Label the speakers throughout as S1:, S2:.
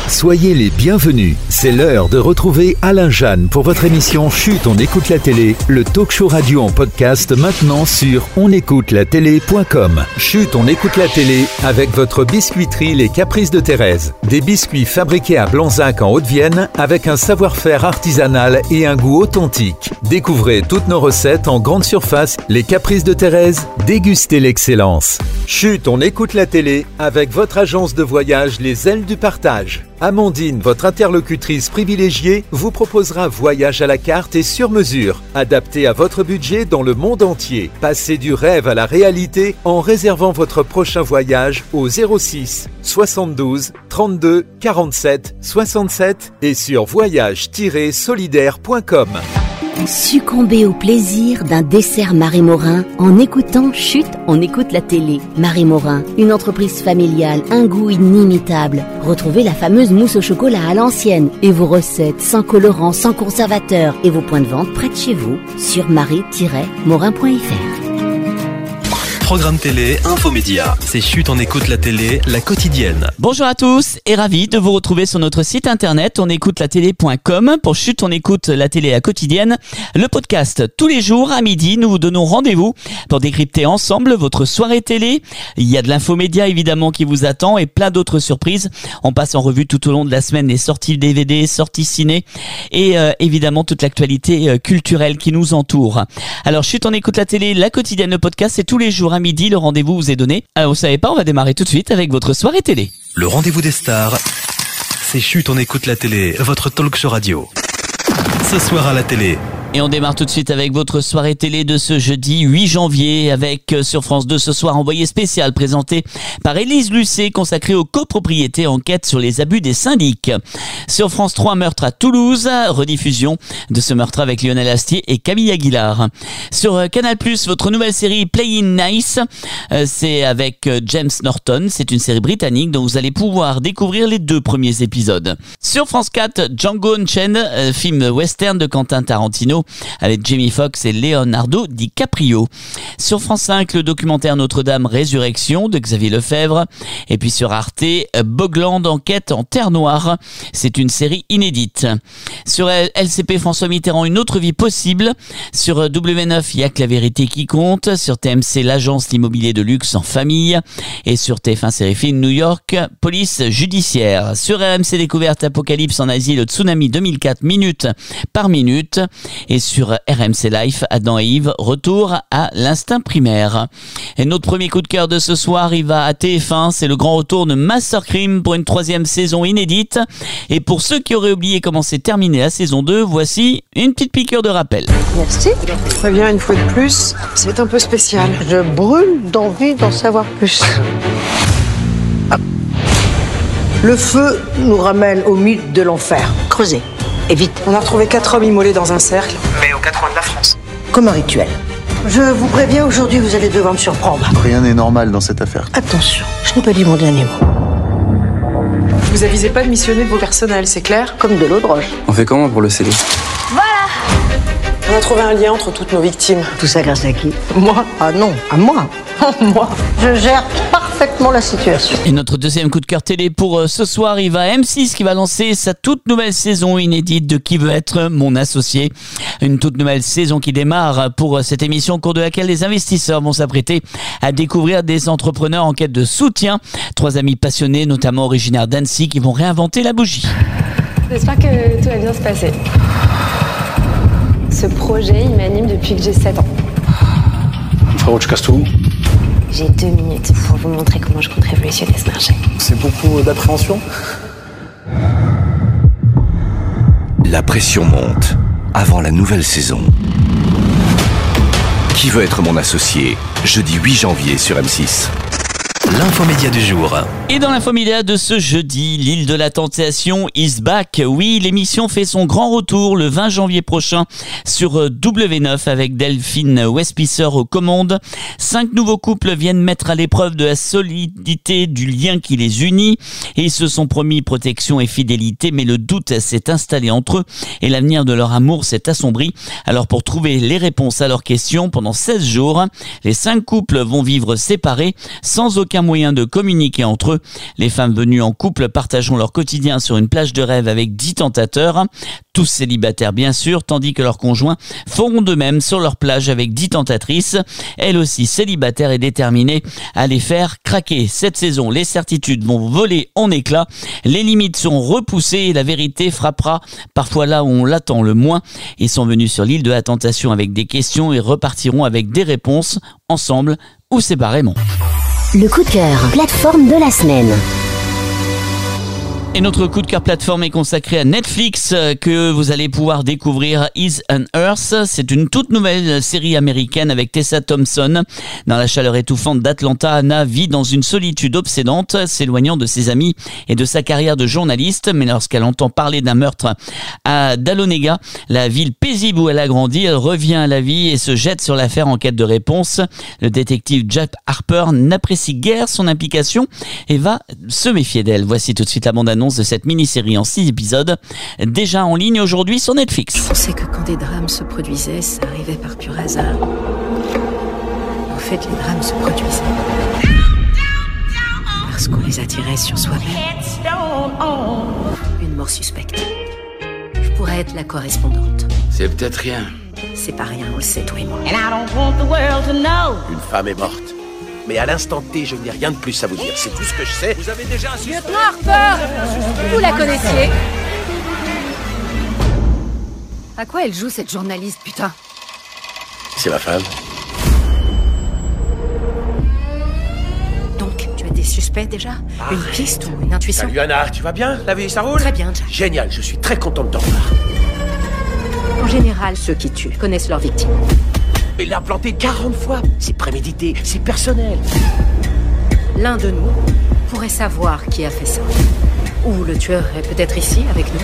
S1: Soyez les bienvenus. C'est l'heure de retrouver Alain Jeanne pour votre émission Chut, on écoute la télé, le talk show radio en podcast maintenant sur onécoutelatélé.com. Chut, on écoute la télé avec votre biscuiterie Les Caprices de Thérèse. Des biscuits fabriqués à Blanzac en Haute-Vienne avec un savoir-faire artisanal et un goût authentique. Découvrez toutes nos recettes en grande surface. Les Caprices de Thérèse, dégustez l'excellence. Chut, on écoute la télé avec votre agence de voyage Les Ailes du Partage. Amandine, votre interlocutrice privilégiée, vous proposera voyage à la carte et sur mesure, adapté à votre budget dans le monde entier. Passez du rêve à la réalité en réservant votre prochain voyage au 06 72 32 47 67 et sur voyage-solidaire.com.
S2: Succombez au plaisir d'un dessert Marie Morin en écoutant Chut, on écoute la télé. Marie Morin, une entreprise familiale, un goût inimitable. Retrouvez la fameuse mousse au chocolat à l'ancienne et vos recettes sans colorant, sans conservateur et vos points de vente près de chez vous sur marie-morin.fr.
S3: Programme télé, infomédia. C'est Chut, on écoute la télé, la quotidienne.
S4: Bonjour à tous et ravi de vous retrouver sur notre site internet onécoutelatélé.com pour Chut, on écoute la télé la quotidienne. Le podcast tous les jours à midi, nous vous donnons rendez-vous pour décrypter ensemble votre soirée télé. Il y a de l'infomédia évidemment qui vous attend et plein d'autres surprises. On passe en revue tout au long de la semaine les sorties DVD, sorties ciné et évidemment toute l'actualité culturelle qui nous entoure. Alors Chut, on écoute la télé, la quotidienne, le podcast, c'est tous les jours à midi, le rendez-vous vous est donné. Alors vous savez pas, on va démarrer tout de suite avec votre soirée télé.
S3: Le rendez-vous des stars, c'est Chut, on écoute la télé, votre talk show radio. Ce soir à la télé.
S4: Et on démarre tout de suite avec votre soirée télé de ce jeudi 8 janvier avec sur France 2 ce soir Envoyé spécial présenté par Élise Lucet consacré aux copropriétés, enquête sur les abus des syndics. Sur France 3 Meurtre à Toulouse, rediffusion de ce meurtre avec Lionel Astier et Camille Aguilar. Sur Canal+, votre nouvelle série Playing Nice, c'est avec James Norton, c'est une série britannique dont vous allez pouvoir découvrir les 2 premiers épisodes. Sur France 4 Django Unchained, film western de Quentin Tarantino avec Jamie Foxx et Leonardo DiCaprio. Sur France 5, le documentaire Notre-Dame Résurrection de Xavier Lefebvre. Et puis sur Arte, Bogland enquête en Terre Noire. C'est une série inédite. Sur LCP François Mitterrand, Une autre vie possible. Sur W9, il y a que la vérité qui compte. Sur TMC, l'agence l'immobilier de luxe en famille. Et sur TF1 Série Film, New York, police judiciaire. Sur RMC Découverte, Apocalypse en Asie, le tsunami 2004, minute par minute. Et sur RMC Life, Adam et Yves, retour à l'instinct primaire. Et notre premier coup de cœur de ce soir, il va à TF1, c'est le grand retour de Master Crime pour une 3e saison inédite. Et pour ceux qui auraient oublié comment s'est terminée la saison 2, voici une petite piqûre de rappel.
S5: Merci. Très bien, une fois de plus, c'est un peu spécial. Je brûle d'envie d'en savoir plus. Ah. Le feu nous ramène au mythe de l'enfer. Creusez. Et vite. On a retrouvé 4 hommes immolés dans un cercle, mais aux 4 coins de la France. Comme un rituel. Je vous préviens, aujourd'hui, vous allez devoir me surprendre.
S6: Rien n'est normal dans cette affaire.
S5: Attention, je n'ai pas dit mon dernier mot. Vous avisez pas de missionner de vos personnels, c'est clair? Comme de l'eau de roche.
S7: On fait comment pour le sceller?
S5: Voilà! On a trouvé un lien entre toutes nos victimes. Tout ça grâce à qui? Moi? Ah non, à moi. Moi. Je gère parfaitement la situation.
S4: Et notre deuxième coup de cœur télé pour ce soir, il va à M6 qui va lancer sa toute nouvelle saison inédite de Qui veut être mon associé. Une toute nouvelle saison qui démarre pour cette émission au cours de laquelle les investisseurs vont s'apprêter à découvrir des entrepreneurs en quête de soutien. 3 amis passionnés, notamment originaires d'Annecy, qui vont réinventer la bougie.
S8: J'espère que tout va bien se passer. Ce projet, il m'anime depuis que j'ai 7 ans.
S6: Frérot, tu casses tout.
S8: J'ai 2 minutes pour vous montrer comment je compte révolutionner ce marché.
S6: C'est beaucoup d'appréhension.
S9: La pression monte avant la nouvelle saison. Qui veut être mon associé? Jeudi 8 janvier sur M6.
S3: L'infomédia du jour.
S4: Et dans l'infomédia de ce jeudi, l'île de la Tentation is back. Oui, l'émission fait son grand retour le 20 janvier prochain sur W9 avec Delphine Westpisser aux commandes. 5 nouveaux couples viennent mettre à l'épreuve de la solidité du lien qui les unit et ils se sont promis protection et fidélité, mais le doute s'est installé entre eux et l'avenir de leur amour s'est assombri. Alors pour trouver les réponses à leurs questions pendant 16 jours, les 5 couples vont vivre séparés sans aucun aucun moyen de communiquer entre eux. Les femmes venues en couple partageront leur quotidien sur une plage de rêve avec 10 tentateurs, tous célibataires bien sûr, tandis que leurs conjoints feront de même sur leur plage avec 10 tentatrices, elles aussi célibataires et déterminées à les faire craquer. Cette saison, les certitudes vont voler en éclats, les limites sont repoussées et la vérité frappera parfois là où on l'attend le moins. Ils sont venus sur l'île de la Tentation avec des questions et repartiront avec des réponses, ensemble ou séparément.
S2: Le coup de cœur, plateforme de la semaine.
S4: Et notre coup de cœur plateforme est consacré à Netflix que vous allez pouvoir découvrir Is on Earth. C'est une toute nouvelle série américaine avec Tessa Thompson. Dans la chaleur étouffante d'Atlanta, Anna vit dans une solitude obsédante, s'éloignant de ses amis et de sa carrière de journaliste. Mais lorsqu'elle entend parler d'un meurtre à Dahlonega, la ville paisible où elle a grandi, elle revient à la vie et se jette sur l'affaire en quête de réponse. Le détective Jack Harper n'apprécie guère son implication et va se méfier d'elle. Voici tout de suite la bande-annonce de cette mini-série en 6 épisodes, déjà en ligne aujourd'hui sur Netflix.
S7: On sait que quand des drames se produisaient, ça arrivait par pur hasard. En fait, les drames se produisaient parce qu'on les attirait sur soi-même. Une mort suspecte. Je pourrais être la correspondante.
S10: C'est peut-être rien.
S7: C'est pas rien, on le sait, toi et moi.
S10: Une femme est morte. Mais à l'instant T, je n'ai rien de plus à vous dire. C'est tout ce que je sais. Vous avez déjà un suspect.
S7: Lieutenant Harper, vous la connaissiez? À quoi elle joue, cette journaliste, putain?
S10: C'est ma femme.
S7: Donc, tu as des suspects déjà? Une piste ou une intuition?
S10: Salut Anna, tu vas bien? La vie, ça roule?
S7: Très bien, Jack.
S10: Génial, je suis très content de t'en revoir.
S7: En général, ceux qui tuent connaissent leurs victimes.
S10: Il l'a planté 40 fois. C'est prémédité, c'est personnel.
S7: L'un de nous pourrait savoir qui a fait ça. Ou le tueur est peut-être ici, avec nous.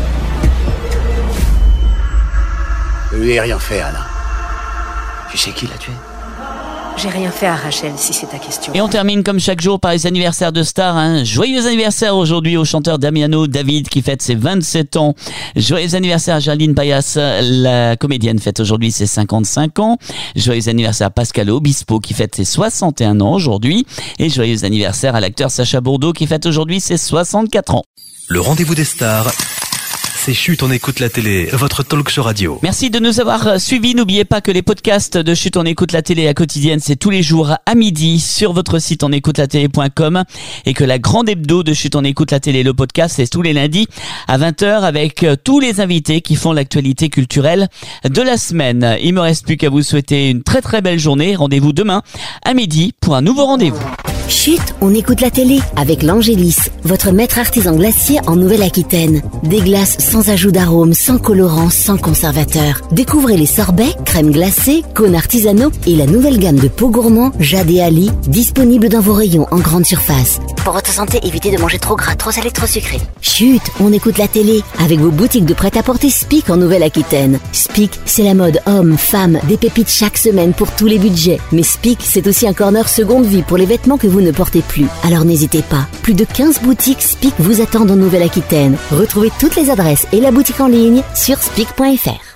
S10: Je lui ai rien fait, Anna. Tu sais qui l'a tué?
S7: J'ai rien fait à Rachel, si c'est ta question.
S4: Et on termine comme chaque jour par les anniversaires de stars. Joyeux anniversaire aujourd'hui au chanteur Damiano David qui fête ses 27 ans. Joyeux anniversaire à Jarline Payas, la comédienne, fête aujourd'hui ses 55 ans. Joyeux anniversaire à Pascal Obispo qui fête ses 61 ans aujourd'hui. Et joyeux anniversaire à l'acteur Sacha Bourdeau qui fête aujourd'hui ses 64 ans.
S3: Le rendez-vous des stars, c'est Chut, on écoute la télé, votre talk show radio.
S4: Merci de nous avoir suivis. N'oubliez pas que les podcasts de Chut, on écoute la télé à quotidienne, c'est tous les jours à midi sur votre site onécoutelatélé.com et que la grande hebdo de Chut, on écoute la télé, le podcast, c'est tous les lundis à 20h avec tous les invités qui font l'actualité culturelle de la semaine. Il me reste plus qu'à vous souhaiter une très très belle journée. Rendez-vous demain à midi pour un nouveau rendez-vous.
S2: Chut, on écoute la télé avec l'Angélis, votre maître artisan glacier en Nouvelle-Aquitaine. Des glaces sans ajout d'arômes, sans colorant, sans conservateur. Découvrez les sorbets, crèmes glacées, cônes artisanaux et la nouvelle gamme de pots gourmands Jade et Ali, disponible dans vos rayons en grande surface. Pour votre santé, évitez de manger trop gras, trop salé, trop sucré. Chut, on écoute la télé avec vos boutiques de prêt-à-porter Spic en Nouvelle-Aquitaine. Spic, c'est la mode homme, femme, des pépites chaque semaine pour tous les budgets. Mais Spic, c'est aussi un corner seconde vie pour les vêtements que vous ne portez plus. Alors n'hésitez pas. Plus de 15 boutiques Spic vous attendent en Nouvelle-Aquitaine. Retrouvez toutes les adresses et la boutique en ligne sur spic.fr.